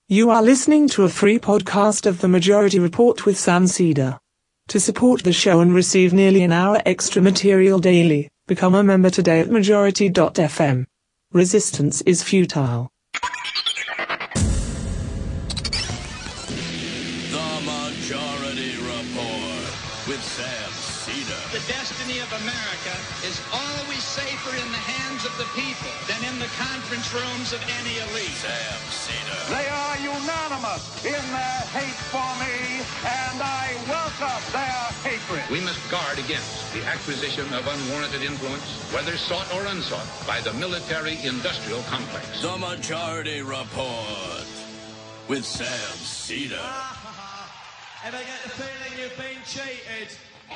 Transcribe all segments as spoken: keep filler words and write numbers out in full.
You are listening to a free podcast of The Majority Report with Sam Seder. To support the show and receive nearly an hour extra material daily, become a member today at majority dot f m. Resistance is futile. The Majority Report with Sam Seder. The destiny of America is always safer in the hands of the people than in the conference rooms of any elite. Sam Seder. They are unanimous in their hate for me, and I welcome their hatred. We must guard against the acquisition of unwarranted influence, whether sought or unsought, by the military-industrial complex. The Majority Report with Sam Seder. And I get the feeling you've been cheated.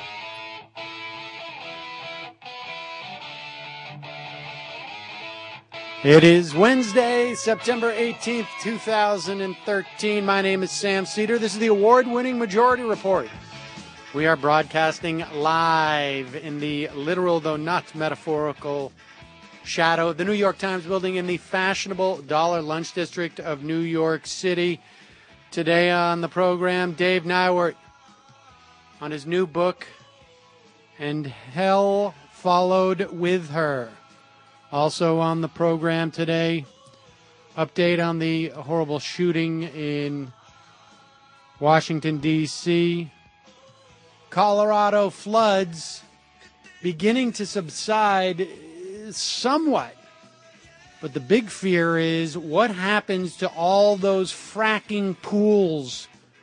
It is Wednesday, September eighteenth, two thousand thirteen. My name is Sam Seder. This is the award-winning Majority Report. We are broadcasting live in the literal, though not metaphorical, shadow of the New York Times building in the fashionable Dollar Lunch District of New York City. Today on the program, Dave Nywert on his new book, And Hell Followed With Her. Also on the program today, update on the horrible shooting in Washington, D C Colorado floods beginning to subside somewhat. But the big fear is what happens to all those fracking pools.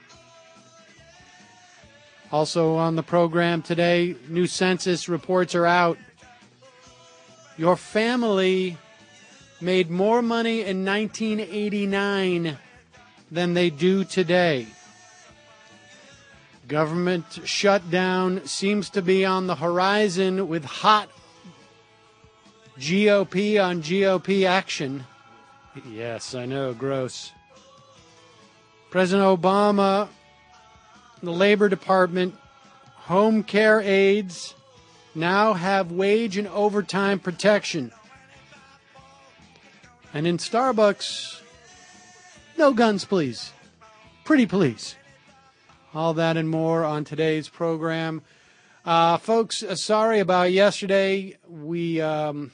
Also on the program today, new census reports are out. Your family made more money in nineteen eighty-nine than they do today. Government shutdown seems to be on the horizon with hot G O P on G O P action. Yes, I know, gross. President Obama, the Labor Department, home care aides now have wage and overtime protection. And in Starbucks, no guns, please. Pretty please. All that and more on today's program. Uh, folks, uh, sorry about yesterday. We um,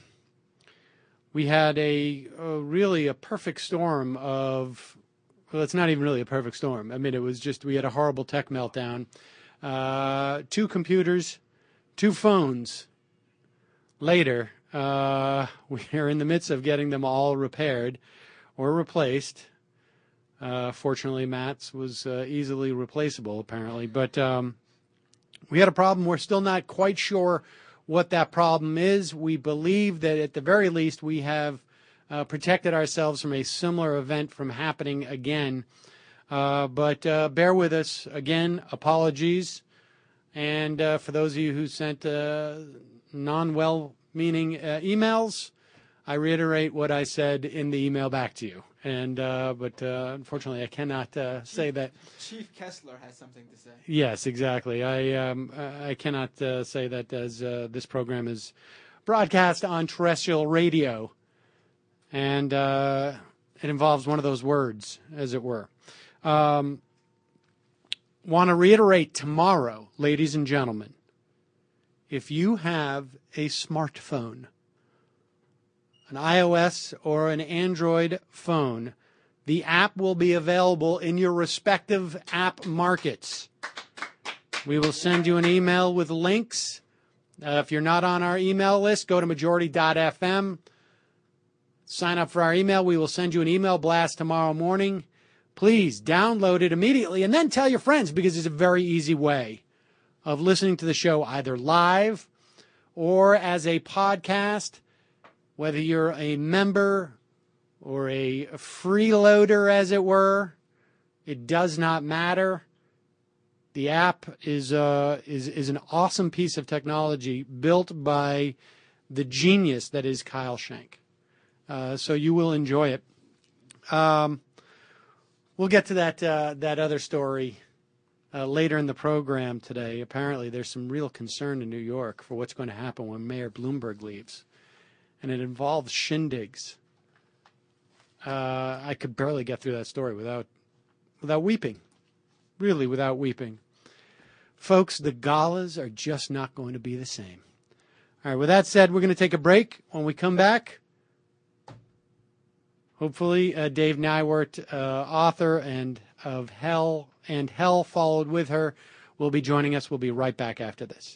we had a, a really a perfect storm of, well, it's not even really a perfect storm. I mean, it was just, we had a horrible tech meltdown. Uh, two computers, two phones. Later, uh, we are in the midst of getting them all repaired or replaced. Uh, fortunately, Matt's was uh, easily replaceable, apparently. But um, we had a problem. We're still not quite sure what that problem is. We believe that at the very least we have uh, protected ourselves from a similar event from happening again. Uh, but uh, bear with us. Again, apologies. And uh, for those of you who sent uh, non-well-meaning uh, emails, I reiterate what I said in the email back to you. And uh, but uh, unfortunately, I cannot uh, say that. Chief Kessler has something to say. Yes, exactly. I um, I cannot uh, say that as uh, this program is broadcast on terrestrial radio, and uh, it involves one of those words, as it were. Um, Want to reiterate tomorrow, ladies and gentlemen, if you have a smartphone, an iOS or an Android phone, the app will be available in your respective app markets. We will send you an email with links. Uh, if you're not on our email list, go to majority dot f m. Sign up for our email. We will send you an email blast tomorrow morning. Please download it immediately and then tell your friends, because it's a very easy way of listening to the show either live or as a podcast, whether you're a member or a freeloader, as it were. It does not matter. The app is uh, is is an awesome piece of technology built by the genius that is Kyle Schenk. Uh, so you will enjoy it. Um, we'll get to that uh, that other story uh, later in the program today. Apparently, there's some real concern in New York for what's going to happen when Mayor Bloomberg leaves, and it involves shindigs. uh, I could barely get through that story without without weeping, really without weeping. Folks, the galas are just not going to be the same. All right, with that said, we're going to take a break. When we come back, hopefully uh, Dave Neiwert, uh, author and of Hell and Hell Followed With Her, will be joining us. We'll be right back after this.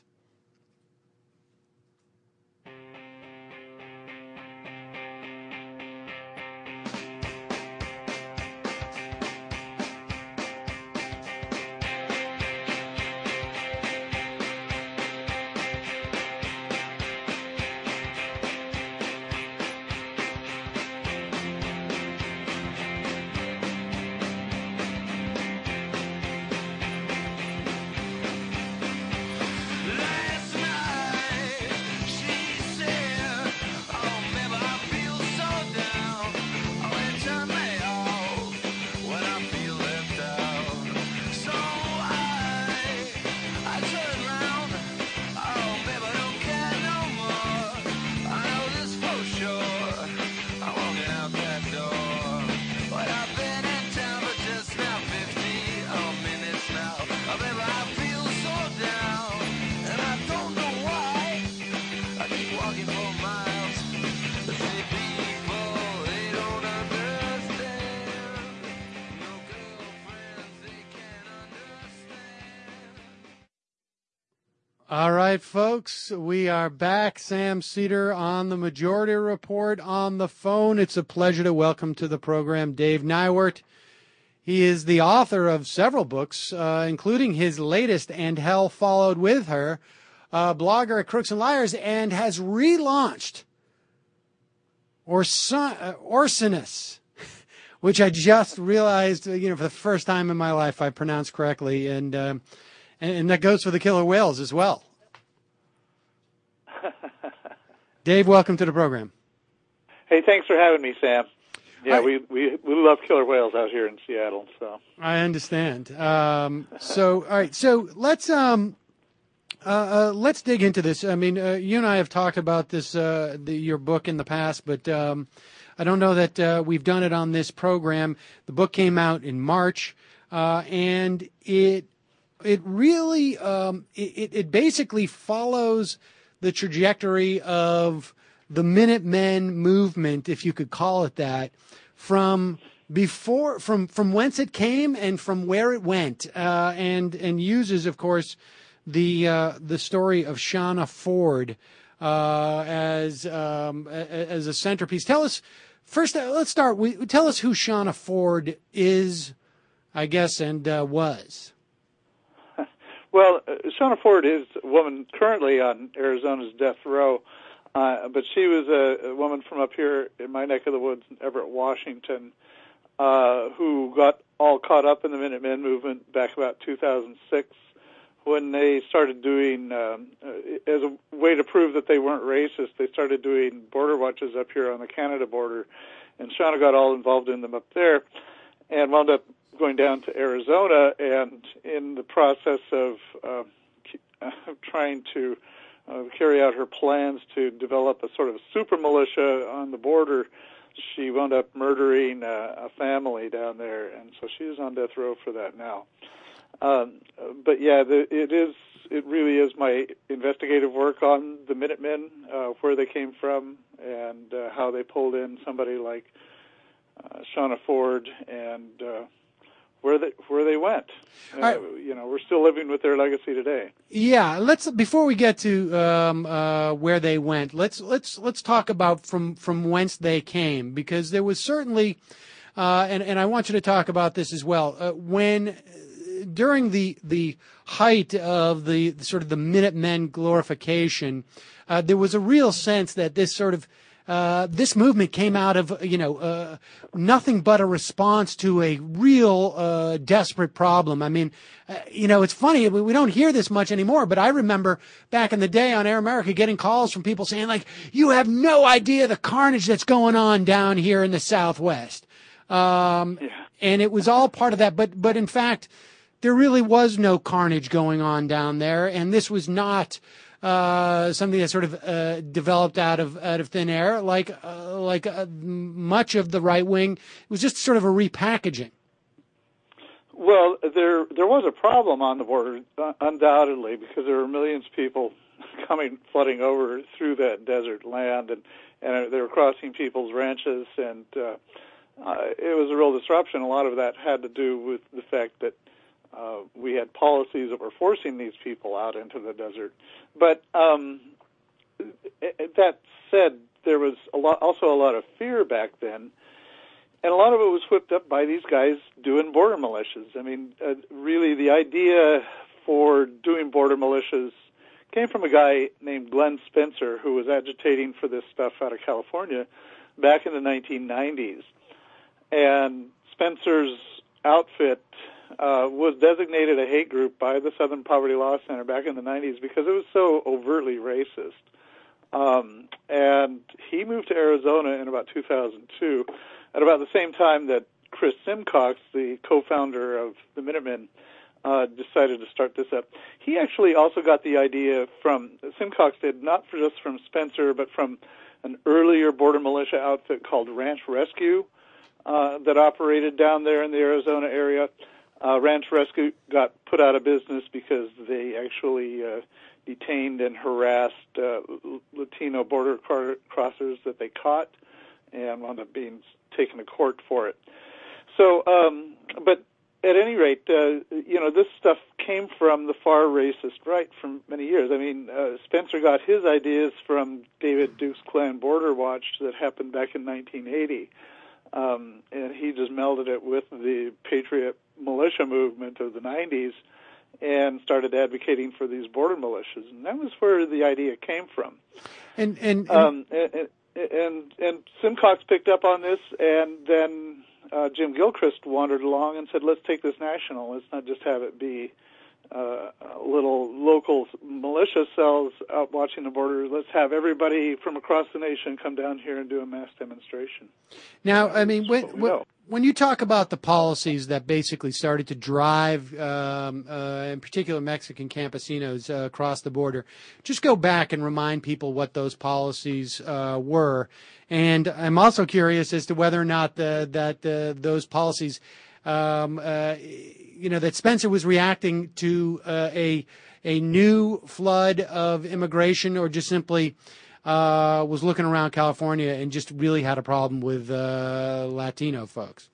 All right, folks, we are back. Sam Seder on the Majority Report on the phone. It's a pleasure to welcome to the program Dave Neiwert. He is the author of several books, uh, including his latest, And Hell Followed With Her, a blogger at Crooks and Liars, and has relaunched Orson- uh, Orsonus, which I just realized, you know, for the first time in my life I pronounced correctly, and uh, and that goes for the killer whales as well. Dave, welcome to the program. Hey, thanks for having me, Sam. Yeah, I, we, we we love killer whales out here in Seattle. So I understand. Um, so, all right. So let's um, uh, uh, let's dig into this. I mean, uh, you and I have talked about this uh, the, your book in the past, but um, I don't know that uh, we've done it on this program. The book came out in March, uh, and it it really um, it, it basically follows the trajectory of the Minutemen movement, if you could call it that, from before, from from whence it came and from where it went, uh, and and uses, of course, the uh, the story of Shauna Ford uh, as um, as a centerpiece. Tell us first. Uh, let's start. We, tell us who Shauna Ford is, I guess, and uh, was. Well, uh, Shauna Ford is a woman currently on Arizona's death row, uh, but she was a, a woman from up here in my neck of the woods, Everett, Washington, uh, who got all caught up in the Minutemen movement back about two thousand six when they started doing, um, uh, as a way to prove that they weren't racist, they started doing border watches up here on the Canada border, and Shauna got all involved in them up there and wound up going down to Arizona, and in the process of uh, trying to uh, carry out her plans to develop a sort of super militia on the border, she wound up murdering uh, a family down there, and so she's on death row for that now. Um, but yeah, the, it is. It really is my investigative work on the Minutemen, uh, where they came from, and uh, how they pulled in somebody like uh, Shauna Ford, and uh, where they where they went. Uh, right. You know, we're still living with their legacy today. Yeah, let's before we get to um, uh, where they went, let's let's let's talk about from from whence they came, because there was certainly, uh, and and I want you to talk about this as well. Uh, when during the the height of the sort of the Minutemen glorification, uh, there was a real sense that this sort of Uh, this movement came out of, you know, uh, nothing but a response to a real uh, desperate problem. I mean, uh, you know, it's funny, we, we don't hear this much anymore, but I remember back in the day on Air America getting calls from people saying, like, you have no idea the carnage that's going on down here in the Southwest. Um, yeah. And it was all part of that. But, but in fact, there really was no carnage going on down there, and this was not uh, something that sort of uh, developed out of out of thin air, like uh, like uh, much of the right wing. It was just sort of a repackaging. Well, there there was a problem on the border, uh, undoubtedly, because there were millions of people coming flooding over through that desert land, and and they were crossing people's ranches, and uh, uh, it was a real disruption. A lot of that had to do with the fact that uh, we had policies that were forcing these people out into the desert. But um, that said, there was a lot, also a lot of fear back then, and a lot of it was whipped up by these guys doing border militias. I mean, uh, really, the idea for doing border militias came from a guy named Glenn Spencer, who was agitating for this stuff out of California back in the nineteen nineties. And Spencer's outfit uh, was designated a hate group by the Southern Poverty Law Center back in the nineties because it was so overtly racist. Um, and he moved to Arizona in about two thousand two, at about the same time that Chris Simcox, the co-founder of the Minutemen, Uh, decided to start this up. He actually also got the idea from, Simcox did, not for just from Spencer, but from an earlier border militia outfit called Ranch Rescue uh, that operated down there in the Arizona area. Uh, Ranch Rescue got put out of business because they actually uh, detained and harassed uh, Latino border car- crossers that they caught and wound up being taken to court for it. So, um, but at any rate, uh, you know, this stuff came from the far racist right for many years. I mean, uh, Spencer got his ideas from David Duke's Klan Border Watch that happened back in nineteen eighty, um, and he just melded it with the Patriot militia movement of the nineties and started advocating for these border militias, and that was where the idea came from. And and and, um, and, and, and Simcox picked up on this, and then Uh, Jim Gilchrist wandered along and said, let's take this national. Let's not just have it be uh, little local militia cells out watching the border. Let's have everybody from across the nation come down here and do a mass demonstration. Now, I mean, when, we when, when you talk about the policies that basically started to drive, um, uh, in particular, Mexican campesinos uh, across the border, just go back and remind people what those policies uh, were. And I'm also curious as to whether or not the, that uh, those policies, um, uh, you know, that Spencer was reacting to uh, a a new flood of immigration, or just simply uh, was looking around California and just really had a problem with uh, Latino folks.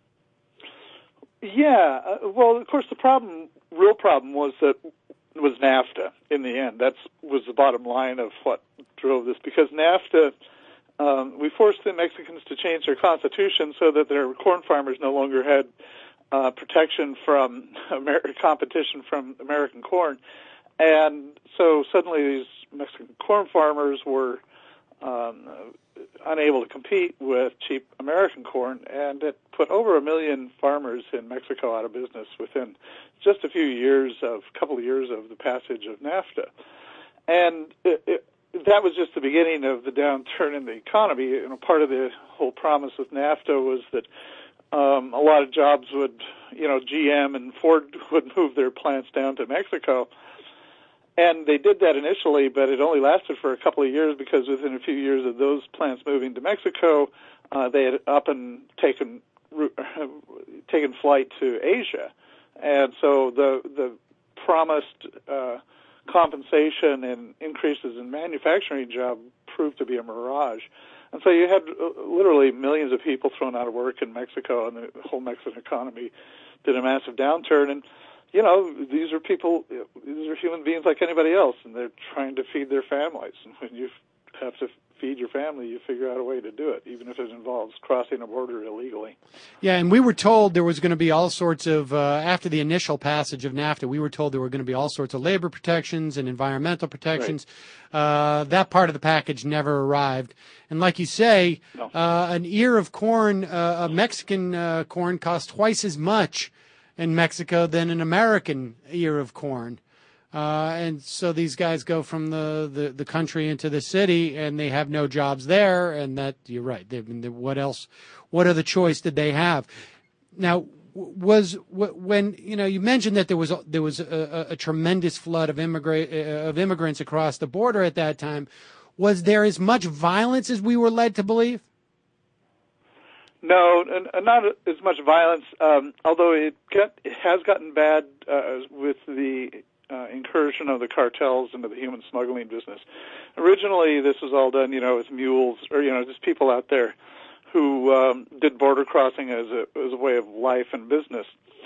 Yeah, uh, well, of course, the problem, real problem, was that was NAFTA. In the end, that was the bottom line of what drove this, because NAFTA. Um, we forced the Mexicans to change their constitution so that their corn farmers no longer had uh, protection from Amer- competition from American corn. And so suddenly these Mexican corn farmers were um, unable to compete with cheap American corn, and it put over a million farmers in Mexico out of business within just a few years of, a couple of years of the passage of NAFTA. And it, it that was just the beginning of the downturn in the economy. You know, part of the whole promise with NAFTA was that um, a lot of jobs would, you know, G M and Ford would move their plants down to Mexico. And they did that initially, but it only lasted for a couple of years, because within a few years of those plants moving to Mexico, uh, they had up and taken taken flight to Asia. And so the the promised uh, compensation and increases in manufacturing job proved to be a mirage. And so you had uh, literally millions of people thrown out of work in Mexico, and the whole Mexican economy did a massive downturn. And, you know, these are people, these are human beings like anybody else, and they're trying to feed their families. And when you have to feed your family, you figure out a way to do it, even if it involves crossing a border illegally. Yeah, and we were told there was going to be all sorts of, uh, after the initial passage of NAFTA, we were told there were going to be all sorts of labor protections and environmental protections. Right. Uh, that part of the package never arrived. And like you say, no. uh, an ear of corn, uh, a Mexican uh, corn costs twice as much in Mexico than an American ear of corn. Uh, and so these guys go from the, the, the country into the city, and they have no jobs there. And that, you're right. They've been, what else? What other choice did they have? Now, was when you know you mentioned that there was a, there was a, a tremendous flood of immigrant of immigrants across the border at that time. Was there as much violence as we were led to believe? No, not as much violence. Um, although it, get, it has gotten bad uh, with the uh, incursion of the cartels into the human smuggling business. Originally, this was all done, you know, with mules or you know just people out there who um, did border crossing as a as a way of life and business,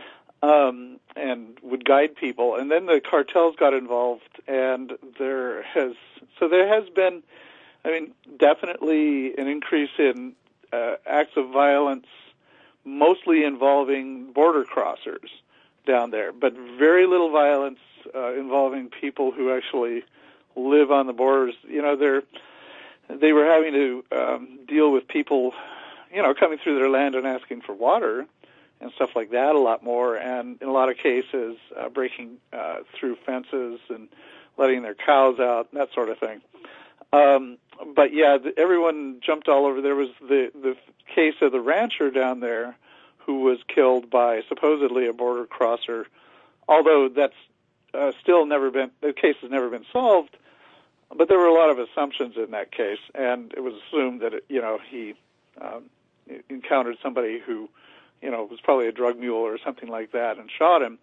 um, and would guide people. And then the cartels got involved, and there has so there has been, I mean, definitely an increase in uh, acts of violence, mostly involving border crossers down there, but very little violence uh, involving people who actually live on the borders. You know, they're they were having to um, deal with people, you know, coming through their land and asking for water and stuff like that a lot more, and in a lot of cases uh, breaking uh, through fences and letting their cows out, that sort of thing. Um, but yeah, the, everyone jumped all over. There was the, the case of the rancher down there who was killed by supposedly a border crosser, although that's uh, still never been, the case has never been solved. But there were a lot of assumptions in that case, and it was assumed that, it, you know, he um, encountered somebody who, you know, was probably a drug mule or something like that and shot him.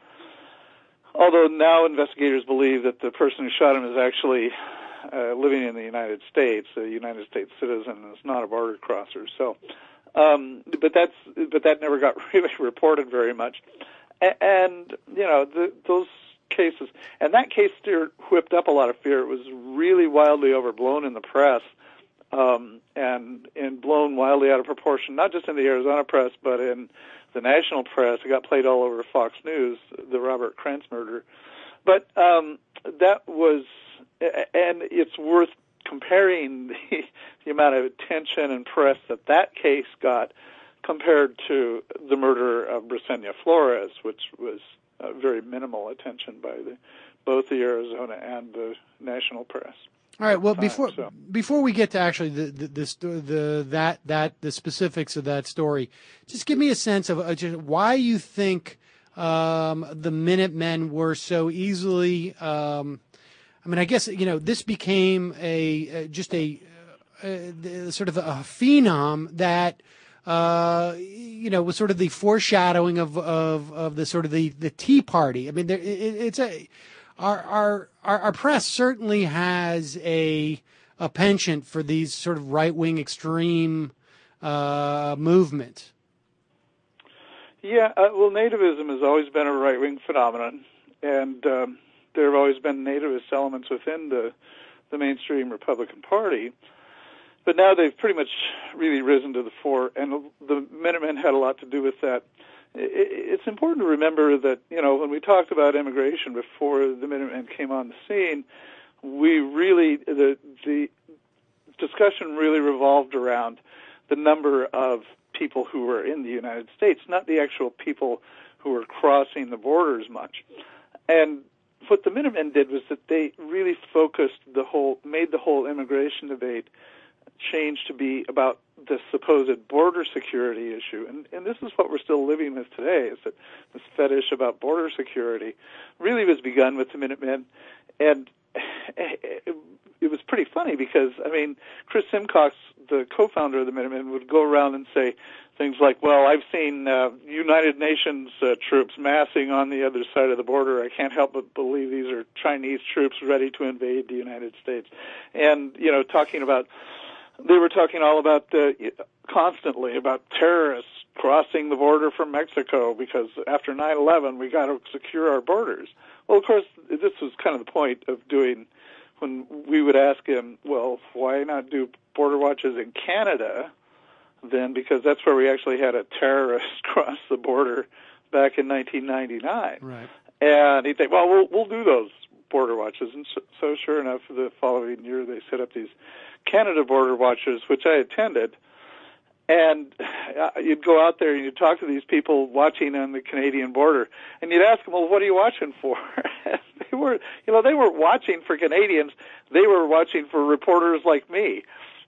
Although now investigators believe that the person who shot him is actually uh, living in the United States, a United States citizen, and is not a border crosser. So, um, but that's but that never got really reported very much. A- and you know, the, those. cases, and that case stirred, whipped up a lot of fear. It was really wildly overblown in the press, um, and and blown wildly out of proportion, not just in the Arizona press, but in the national press. It got played all over Fox News, the Robert Krantz murder. But um, that was, and it's worth comparing the, the amount of attention and press that that case got compared to the murder of Brisenia Flores, which was Uh, very minimal attention by the, both the Arizona and the national press. All right. Well, time, before so. before we get to actually the the, the the that that the specifics of that story, just give me a sense of uh, just why you think um, the Minutemen were so easily. Um, I mean, I guess you know this became a uh, just a uh, sort of a phenom that. Uh, you know, was sort of the foreshadowing of, of, of the sort of the, the Tea Party. I mean, there, it, it's a, our, our, our, our press certainly has a, a penchant for these sort of right-wing extreme, uh, movements. Yeah, uh, well, nativism has always been a right-wing phenomenon, and, um, there have always been nativist elements within the, the mainstream Republican Party. But now they've pretty much really risen to the fore, and the Minutemen had a lot to do with that. It's important to remember that, you know, when we talked about immigration before the Minutemen came on the scene, we really, the, the discussion really revolved around the number of people who were in the United States, not the actual people who were crossing the borders much. And what the Minutemen did was that they really focused the whole, made the whole immigration debate change to be about the supposed border security issue. And, and this is what we're still living with today, is that this fetish about border security really was begun with the Minutemen. And it, it was pretty funny because, I mean, Chris Simcox, the co-founder of the Minutemen, would go around and say things like, well, I've seen uh, United Nations uh, troops massing on the other side of the border. I can't help but believe these are Chinese troops ready to invade the United States. And, you know, talking about They were talking all about, uh, constantly about terrorists crossing the border from Mexico because after nine eleven we got to secure our borders. Well, of course, this was kind of the point of doing, when we would ask him, well, why not do border watches in Canada then, because that's where we actually had a terrorist cross the border back in nineteen ninety-nine. Right. And he'd say, well, we'll, we'll do those border watches. And so, so sure enough, the following year they set up these Canada border watches, which I attended, and uh, you'd go out there and you'd talk to these people watching on the Canadian border, and you'd ask them, well, what are you watching for? they were, you know, they weren't watching for Canadians. They were watching for reporters like me.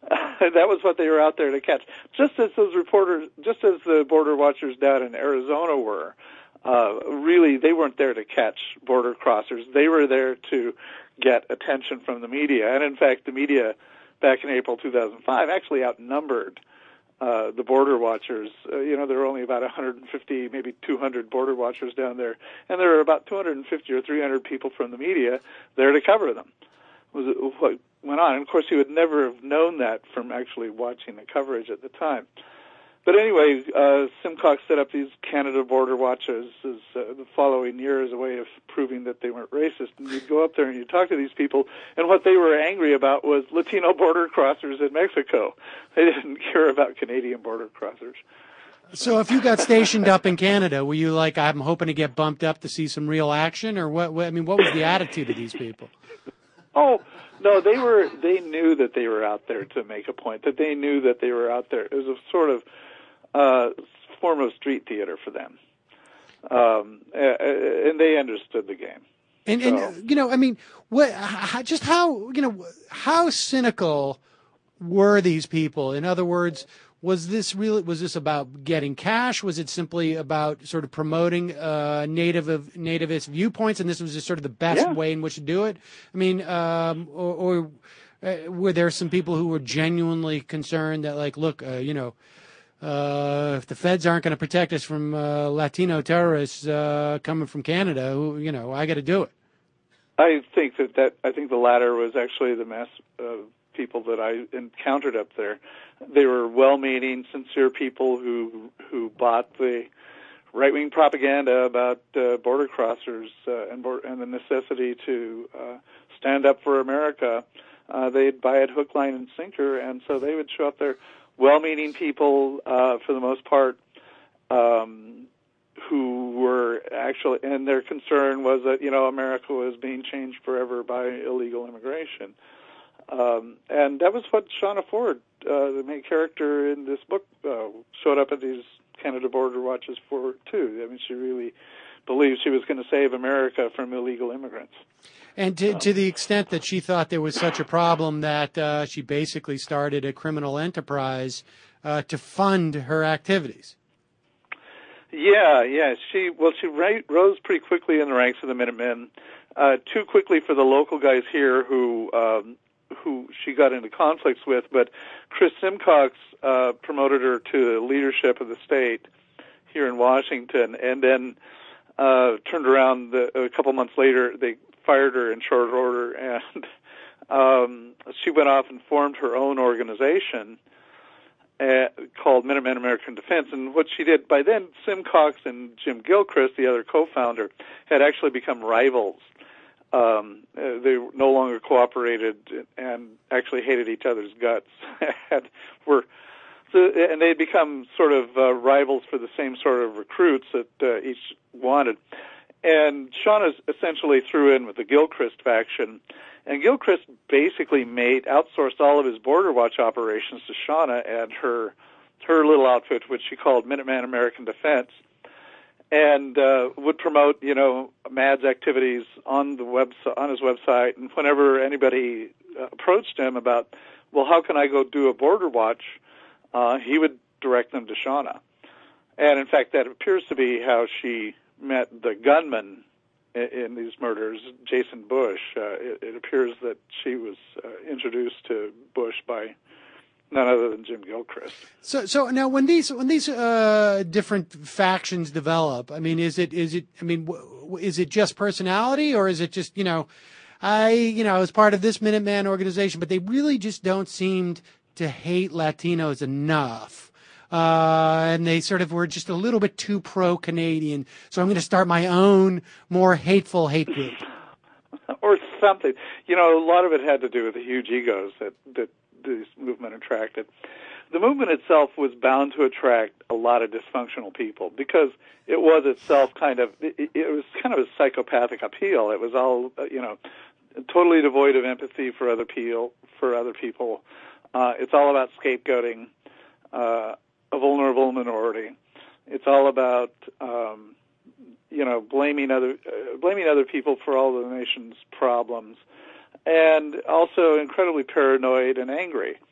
That was what they were out there to catch. Just as those reporters, just as the border watchers down in Arizona were, uh, really, they weren't there to catch border crossers. They were there to get attention from the media. And in fact, the media back in April two thousand five actually outnumbered uh, the border watchers. Uh, you know, there were only about one hundred fifty, maybe two hundred border watchers down there. And there were about two hundred fifty or three hundred people from the media there to cover them. Was what went on. And of course, he would never have known that from actually watching the coverage at the time. But anyway, uh, Simcox set up these Canada border watches as, uh, the following year as a way of proving that they weren't racist. And you'd go up there and you'd talk to these people, and what they were angry about was Latino border crossers in Mexico. They didn't care about Canadian border crossers. So if you got stationed up in Canada, were you like, I'm hoping to get bumped up to see some real action, or what? what I mean, what was the attitude of these people? Oh, no, they were, they knew that they were out there to make a point, that they knew that they were out there. It was a sort of uh, form of street theater for them. Um, and they understood the game. And, so. and you know, I mean, what, how, just how, you know, how cynical were these people? In other words, was this really, was this about getting cash? Was it simply about sort of promoting uh, native of nativist viewpoints, and this was just sort of the best yeah. way in which to do it? I mean, um, or, or uh, were there some people who were genuinely concerned that, like, look, uh, you know, uh, if the feds aren't going to protect us from uh, Latino terrorists uh, coming from Canada, who, you know, I got to do it? I think that, that I think the latter was actually the mass uh, people that I encountered up there. They were well-meaning, sincere people who who bought the right-wing propaganda about uh, border crossers uh, and, and the necessity to uh, stand up for America. Uh, they'd buy it hook, line, and sinker, and so they would show up there. Well-meaning people, uh, for the most part, um, who were actually, and their concern was that, you know, America was being changed forever by illegal immigration. Um, and that was what Shauna Ford, uh, the main character in this book, uh, showed up at these Canada border watches for, too. I mean, she really believed she was going to save America from illegal immigrants. And to, to the extent that she thought there was such a problem that uh, she basically started a criminal enterprise uh, to fund her activities. Yeah, yeah. She well, she rose pretty quickly in the ranks of the Minutemen. Uh, too quickly for the local guys here who um, who she got into conflicts with. But Chris Simcox uh, promoted her to the leadership of the state here in Washington, and then uh, turned around the, a couple months later. They fired her in short order, and um, she went off and formed her own organization uh, called Minutemen American Defense. And what she did, by then, Simcox and Jim Gilchrist, the other co-founder, had actually become rivals. Um, uh, they no longer cooperated and actually hated each other's guts. and were so, and they had become sort of uh, rivals for the same sort of recruits that uh, each wanted. And Shauna essentially threw in with the Gilchrist faction, and Gilchrist basically made outsourced all of his border watch operations to Shauna and her her little outfit, which she called Minuteman American Defense, and uh, would promote, you know, Mad's activities on the web on his website. And whenever anybody uh, approached him about, well, how can I go do a border watch, uh, he would direct them to Shauna. And in fact, that appears to be how she met the gunman in, in these murders, Jason Bush. Uh, it, it appears that she was uh, introduced to Bush by none other than Jim Gilchrist. So, so now when these when these uh, different factions develop, I mean, is it is it? I mean, w- is it just personality, or is it just, you know, I you know I was part of this Minuteman organization, but they really just don't seem to hate Latinos enough. Uh, and they sort of were just a little bit too pro-Canadian, so I'm going to start my own more hateful hate group. Or something. You know, a lot of it had to do with the huge egos that, that this movement attracted. The movement itself was bound to attract a lot of dysfunctional people because it was itself kind of, it, it was kind of a psychopathic appeal. It was all, you know, totally devoid of empathy for other people. For other people. Uh, it's all about scapegoating uh, a vulnerable minority. It's all about, um, you know, blaming other uh, blaming other people for all the nation's problems, and also incredibly paranoid and angry.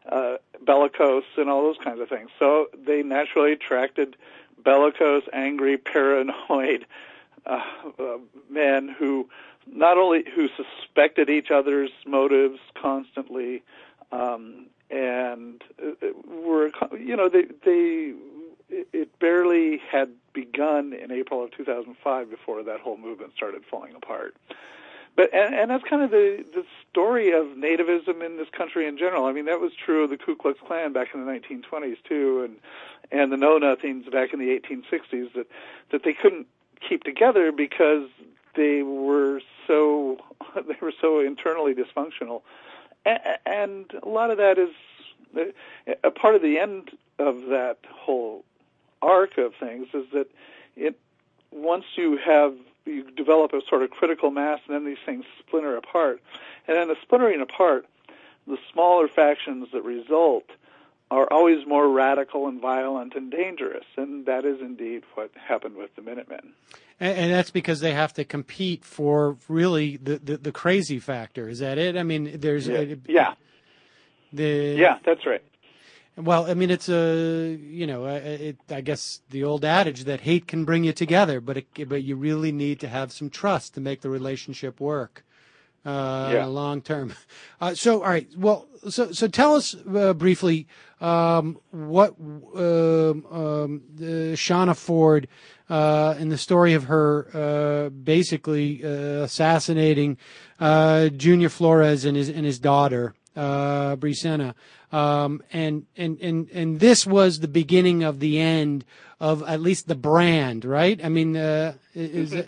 uh, bellicose and all those kinds of things. So they naturally attracted bellicose, angry, paranoid uh, uh, men who not only who suspected each other's motives constantly, um, and were, you know, they they it barely had begun in April of two thousand five before that whole movement started falling apart. But and, and that's kind of the, the story of nativism in this country in general. I mean, that was true of the Ku Klux Klan back in the nineteen twenties too, and and the Know Nothings back in the eighteen sixties. That that they couldn't keep together because they were so they were so internally dysfunctional, and, and a lot of that is a part of the end of that whole arc of things is that it once you have you develop a sort of critical mass, and then these things splinter apart. And in the splintering apart, the smaller factions that result are always more radical and violent and dangerous, and that is indeed what happened with the Minutemen. And, and that's because they have to compete for really the, the, the crazy factor. Is that it? I mean, there's... Yeah, a, yeah. The, yeah that's right. Well, I mean, it's a, you know, it, I guess the old adage that hate can bring you together, but it, but you really need to have some trust to make the relationship work uh, yeah. long term. Uh, so, all right, well, so so tell us uh, briefly um, what um, um, uh, Shauna Ford uh, and the story of her uh, basically uh, assassinating uh, Junior Flores and his and his daughter. Uh, Brisena, um, and, and, and, and this was the beginning of the end of at least the brand, right? I mean, uh, is it?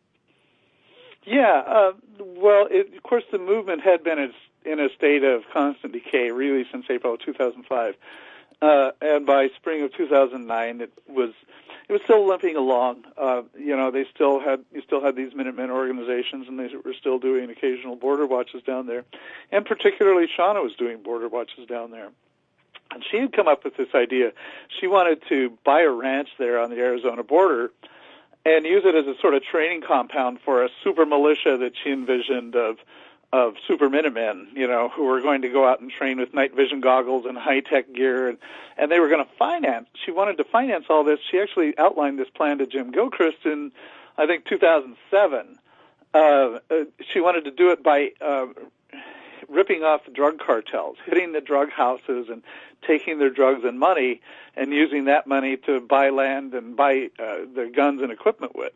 Yeah, uh, well, it, of course the movement had been in a state of constant decay really since April of two thousand five. Uh, and by spring of two thousand nine, it was, it was still limping along. Uh, you know, they still had, you still had these Minutemen organizations, and they were still doing occasional border watches down there. And particularly Shauna was doing border watches down there. And she had come up with this idea. She wanted to buy a ranch there on the Arizona border and use it as a sort of training compound for a super militia that she envisioned of of super Minutemen, you know, who were going to go out and train with night vision goggles and high-tech gear, and, and they were going to finance. She wanted to finance all this. She actually outlined this plan to Jim Gilchrist in, I think, two thousand seven. Uh, uh, she wanted to do it by uh, ripping off the drug cartels, hitting the drug houses and taking their drugs and money, and using that money to buy land and buy uh, the guns and equipment with.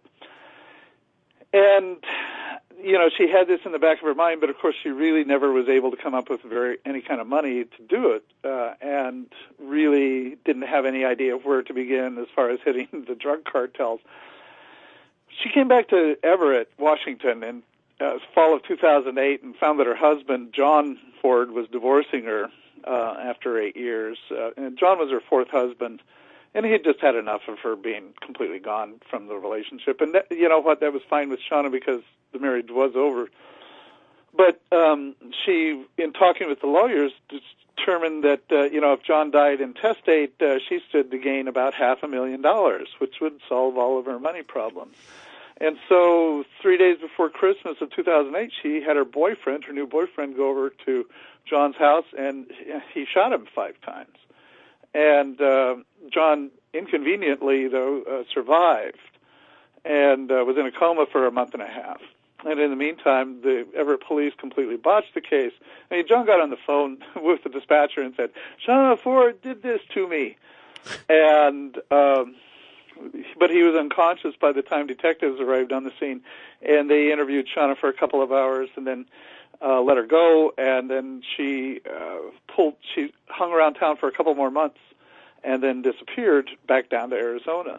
And you know, she had this in the back of her mind, but of course she really never was able to come up with very any kind of money to do it, uh, and really didn't have any idea of where to begin as far as hitting the drug cartels. She came back to Everett, Washington, in uh, fall of two thousand eight, and found that her husband, John Ford, was divorcing her uh, after eight years. Uh, and John was her fourth husband. And he had just had enough of her being completely gone from the relationship. And that, you know what, that was fine with Shauna because the marriage was over. But um, she, in talking with the lawyers, determined that, uh, you know, if John died intestate, uh, she stood to gain about half a million dollars, which would solve all of her money problems. And so three days before Christmas of two thousand eight, she had her boyfriend, her new boyfriend, go over to John's house, and he shot him five times. And uh, John, inconveniently, though, uh, survived and uh, was in a coma for a month and a half. And in the meantime, the Everett police completely botched the case. I mean, John got on the phone with the dispatcher and said, Shauna Ford did this to me. And um, but he was unconscious by the time detectives arrived on the scene. And they interviewed Shauna for a couple of hours and then Uh, let her go, and then she uh, pulled. She hung around town for a couple more months, and then disappeared back down to Arizona.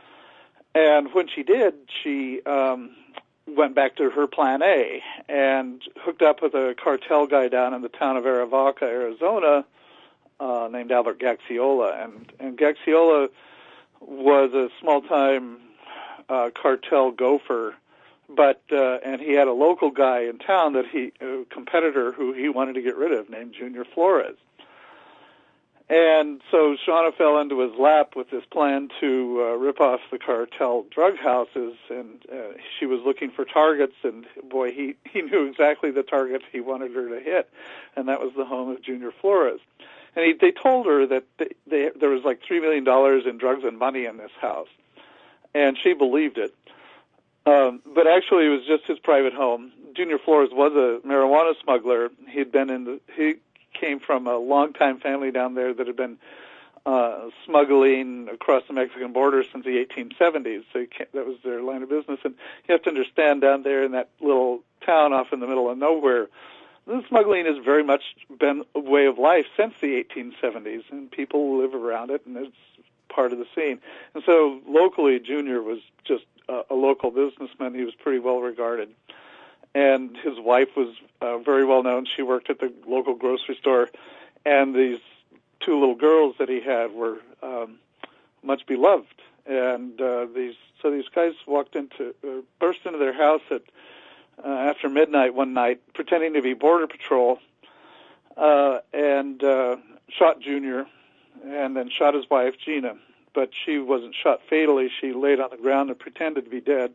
And when she did, she um, went back to her plan A and hooked up with a cartel guy down in the town of Arivaca, Arizona, uh, named Albert Gaxiola. And, and Gaxiola was a small-time uh, cartel gopher. But uh, and he had a local guy in town that he a competitor who he wanted to get rid of named Junior Flores. And so Shauna fell into his lap with this plan to uh, rip off the cartel drug houses, and uh, she was looking for targets, and boy, he, he knew exactly the target he wanted her to hit, and that was the home of Junior Flores. And he, they told her that they, they, there was like three million dollars in drugs and money in this house, and she believed it. Um, but actually, it was just his private home. Junior Flores was a marijuana smuggler. He'd been in the, he came from a longtime family down there that had been uh, smuggling across the Mexican border since the eighteen seventies. So he that was their line of business. And you have to understand, down there in that little town off in the middle of nowhere, the smuggling has very much been a way of life since the eighteen seventies, and people live around it, and it's part of the scene. And so locally, Junior was just a, a local businessman. He was pretty well regarded. And his wife was uh, very well known. She worked at the local grocery store, and these two little girls that he had were um, much beloved. And uh, these so these guys walked into, uh, burst into their house at uh, after midnight one night, pretending to be Border Patrol, uh, and uh, shot Junior, and then shot his wife Gina. But she wasn't shot fatally. She laid on the ground and pretended to be dead.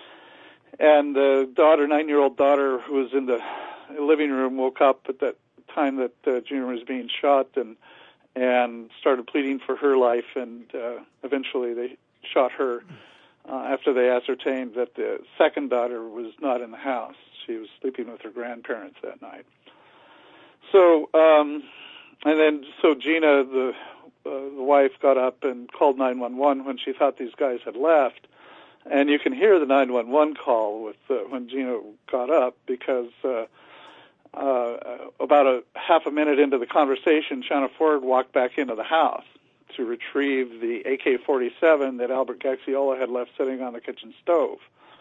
And the daughter, nine-year-old daughter, who was in the living room, woke up at that time that uh, Junior was being shot and and started pleading for her life. And uh, eventually they shot her uh, after they ascertained that the second daughter was not in the house. She was sleeping with her grandparents that night. So, um, and then so Gina, the uh, the wife, got up and called nine one one when she thought these guys had left. And you can hear the nine one one call with uh, when Gina got up, because uh, uh, about a half a minute into the conversation, Shanna Ford walked back into the house to retrieve the A K forty-seven that Albert Gaxiola had left sitting on the kitchen stove.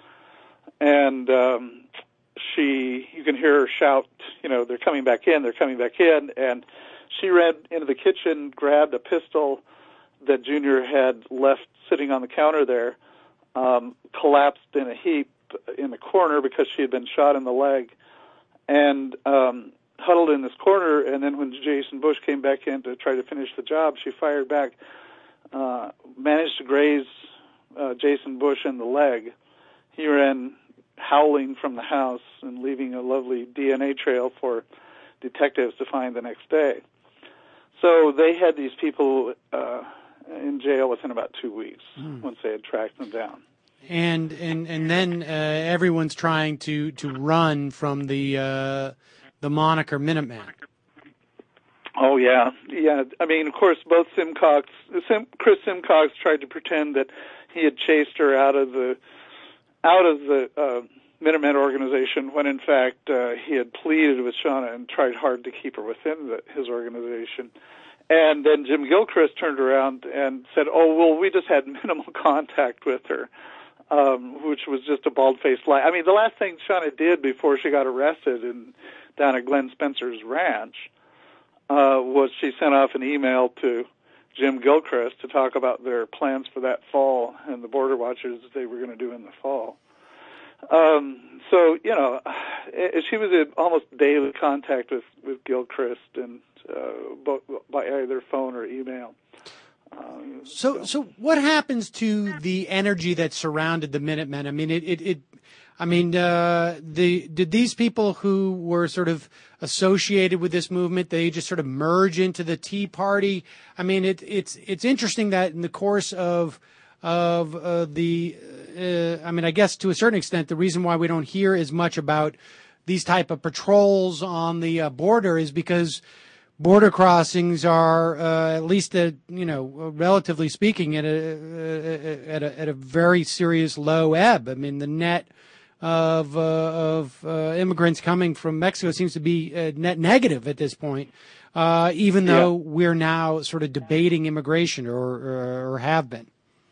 And um, she, you can hear her shout, you know, they're coming back in, they're coming back in. And she ran into the kitchen, grabbed a pistol that Junior had left sitting on the counter there, Um, collapsed in a heap in the corner because she had been shot in the leg, and um, huddled in this corner. And then when Jason Bush came back in to try to finish the job, she fired back, uh, managed to graze uh, Jason Bush in the leg. He ran howling from the house and leaving a lovely D N A trail for detectives to find the next day. So they had these people uh, in jail within about two weeks mm. once they had tracked them down. And and and then uh, everyone's trying to, to run from the uh, the moniker Minuteman. Oh yeah, yeah. I mean, of course, both Simcox, Sim, Chris Simcox tried to pretend that he had chased her out of the out of the uh, Minuteman organization, when in fact uh, he had pleaded with Shauna and tried hard to keep her within the, his organization. And then Jim Gilchrist turned around and said, oh, well, we just had minimal contact with her, um, which was just a bald-faced lie. I mean, the last thing Shauna did before she got arrested in, down at Glenn Spencer's ranch uh, was she sent off an email to Jim Gilchrist to talk about their plans for that fall and the border watchers that they were going to do in the fall. Um, so, you know, she was in almost daily contact with, with Gilchrist, and uh, both by either phone or email. Um, so, so, so what happens to the energy that surrounded the Minutemen? I mean, it, it, it I mean, uh, the, did these people who were sort of associated with this movement, they just sort of merge into the Tea Party? I mean, it, it's, it's interesting that in the course of, of, uh, the, uh, I mean, I guess to a certain extent, the reason why we don't hear as much about these type of patrols on the uh, border is because border crossings are, uh, at least, a, you know, relatively speaking, at a, at a at a very serious low ebb. I mean, the net of uh, of uh, immigrants coming from Mexico seems to be uh, net negative at this point, uh, even though yeah. we're now sort of debating immigration, or, or or have been.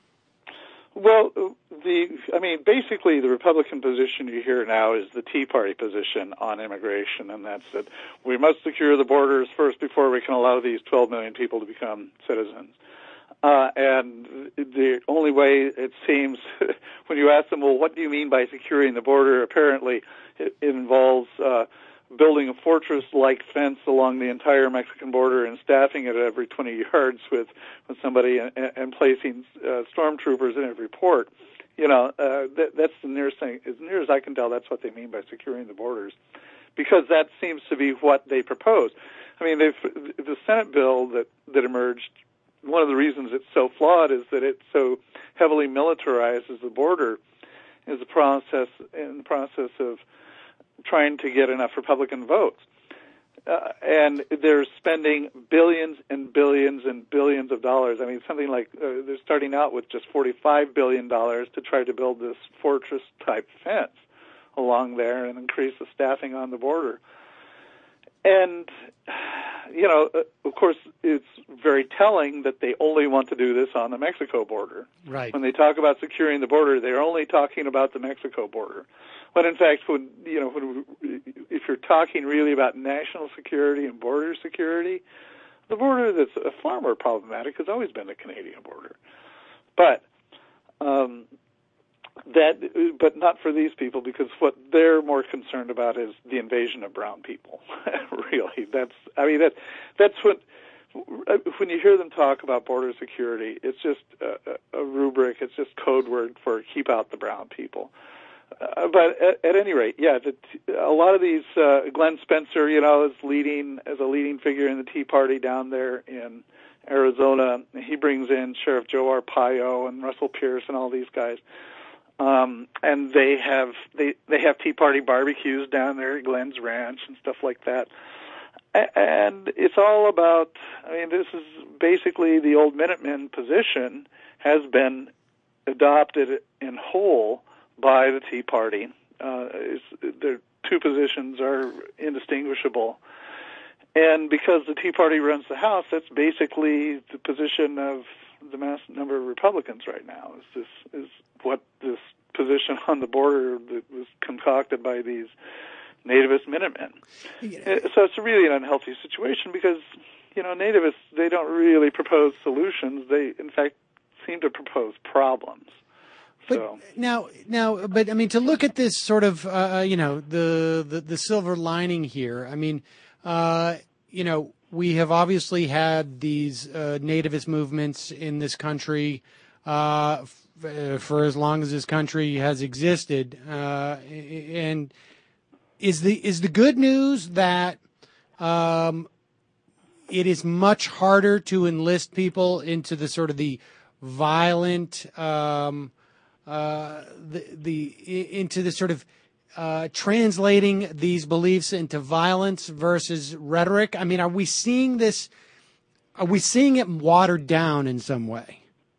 Well, the I mean, basically, the Republican position you hear now is the Tea Party position on immigration, and that's that we must secure the borders first before we can allow these twelve million people to become citizens. Uh, and the only way it seems, when you ask them, well, what do you mean by securing the border? Apparently, it, it involves uh, building a fortress-like fence along the entire Mexican border and staffing it every twenty yards with, with somebody and, and placing uh, stormtroopers in every port. You know, uh, that, that's the nearest thing. As near as I can tell, that's what they mean by securing the borders, because that seems to be what they propose. I mean, they've, the Senate bill that, that emerged, one of the reasons it's so flawed is that it so heavily militarizes the border is the process, in the process of trying to get enough Republican votes. Uh, and they're spending billions and billions and billions of dollars. I mean, something like uh, they're starting out with just forty-five billion dollars to try to build this fortress-type fence along there and increase the staffing on the border. And, you know, of course, it's very telling that they only want to do this on the Mexico border. Right. When they talk about securing the border, they're only talking about the Mexico border. When, in fact, when, you know, when, if you're talking really about national security and border security, the border that's far more problematic has always been the Canadian border. But um, that, but not for these people, because what they're more concerned about is the invasion of brown people. Really, that's. I mean, that that's what. When you hear them talk about border security, it's just a, a rubric. It's just code word for keep out the brown people. Uh, but at, at any rate, yeah, the, a lot of these, uh, Glenn Spencer, you know, is leading as a leading figure in the Tea Party down there in Arizona. He brings in Sheriff Joe Arpaio and Russell Pierce and all these guys, um, and they have they they have Tea Party barbecues down there at Glenn's Ranch and stuff like that. And it's all about. I mean, this is basically the old Minutemen position has been adopted in whole by the Tea Party. Uh, their two positions are indistinguishable. And because the Tea Party runs the House, that's basically the position of the mass number of Republicans right now, is this is what this position on the border that was concocted by these nativist Minutemen. Yeah. So it's really an unhealthy situation because, you know, nativists, they don't really propose solutions. They, in fact, seem to propose problems. But so. now, now, but I mean, to look at this sort of, uh, you know, the, the, the silver lining here, I mean, uh, you know, we have obviously had these uh, nativist movements in this country uh, f- for as long as this country has existed. Uh, and is the is the good news that um, it is much harder to enlist people into the sort of the violent, um, uh, the the into the sort of uh, translating these beliefs into violence versus rhetoric? I mean, are we seeing this? Are we seeing it watered down in some way?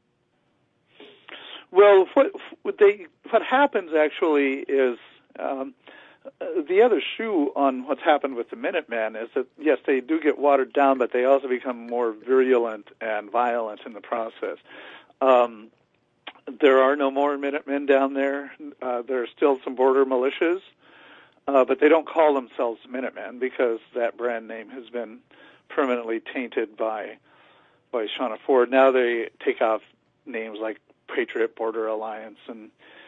Well, what what, they, what happens actually is um, the other shoe on what's happened with the Minutemen is that, yes, they do get watered down, but they also become more virulent and violent in the process. Um, there are no more Minutemen down there. Uh, there are still some border militias, uh, but they don't call themselves Minutemen because that brand name has been permanently tainted by by Shauna Ford. Now they take off names like Patriot Border Alliance, and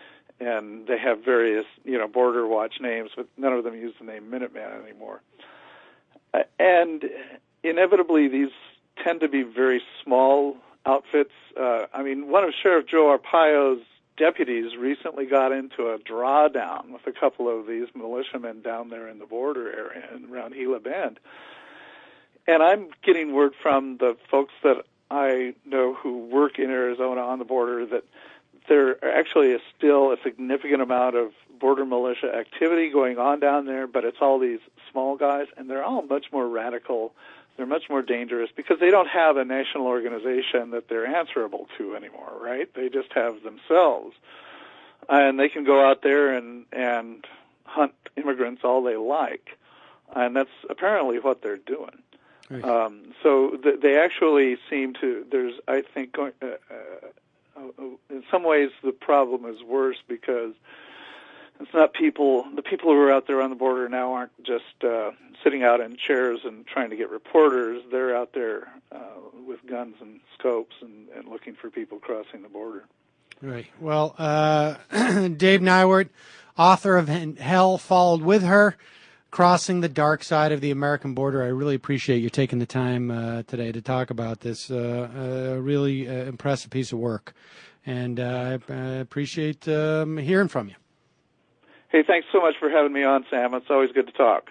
and they have various, you know, Border Watch names, but none of them use the name Minuteman anymore. Uh, and inevitably, these tend to be very small outfits. Uh, I mean, one of Sheriff Joe Arpaio's deputies recently got into a drawdown with a couple of these militiamen down there in the border area around Gila Bend. And I'm getting word from the folks that I know who work in Arizona on the border that there actually is still a significant amount of border militia activity going on down there, but it's all these small guys, and they're all much more radical. They're much more dangerous because they don't have a national organization that they're answerable to anymore, right? They just have themselves. And they can go out there and, and hunt immigrants all they like. And that's apparently what they're doing. Right. Um, so th- they actually seem to, there's, I think, going, uh, uh, in some ways the problem is worse because it's not people, the people who are out there on the border now aren't just uh, sitting out in chairs and trying to get reporters. They're out there uh, with guns and scopes and, and looking for people crossing the border. Right. Well, uh, Dave Neiwert, author of Hell Followed With Her, Crossing the Dark Side of the American Border. I really appreciate you taking the time uh, today to talk about this. Uh, a really uh, impressive piece of work. And uh, I appreciate um, hearing from you. Hey, thanks so much for having me on, Sam. It's always good to talk.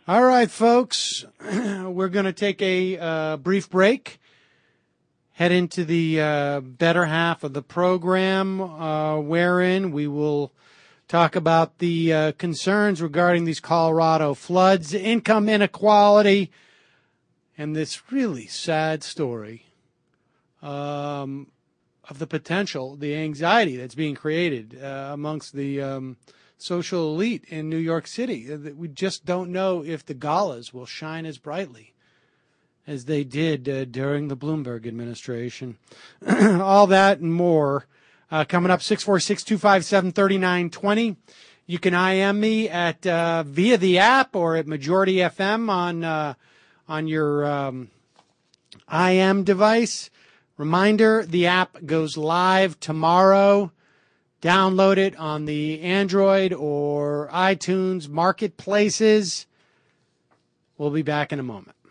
All right, folks, we're going to take a uh, brief break, head into the uh, better half of the program, uh, wherein we will talk about the uh, concerns regarding these Colorado floods, income inequality, and this really sad story um, of the potential, the anxiety that's being created uh, amongst the um, social elite in New York City. We just don't know if the galas will shine as brightly as they did uh, during the Bloomberg administration. All that and more uh, coming up, six four six, two five seven, three nine two zero. You can I M me at uh, via the app or at Majority F M on uh, on your um, I M device. Reminder, the app goes live tomorrow. Download it on the Android or iTunes marketplaces. We'll be back in a moment.